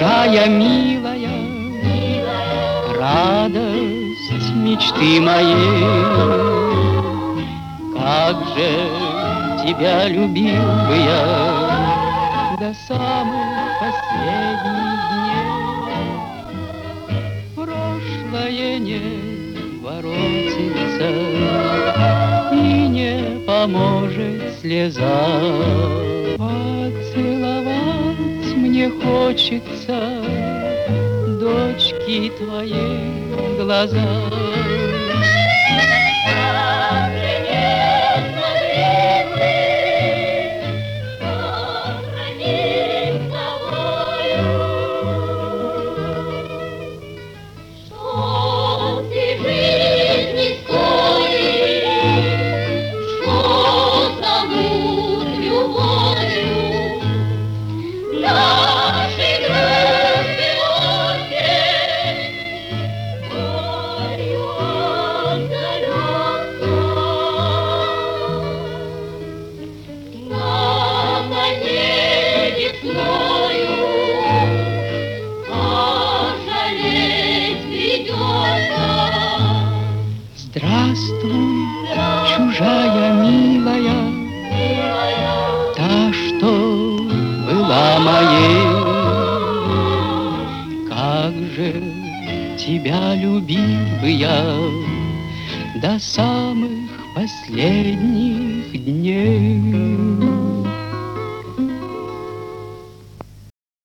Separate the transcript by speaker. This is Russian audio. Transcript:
Speaker 1: чужая, милая, радость мечты моей. Как же тебя любил бы я до самых последних дней. Прошлое не воротится и не поможет слеза. Поцеловать мне хочется дочки твоей глаза. Здравствуй, чужая, милая, та, что была моей. Как же тебя любил бы я до самых последних дней.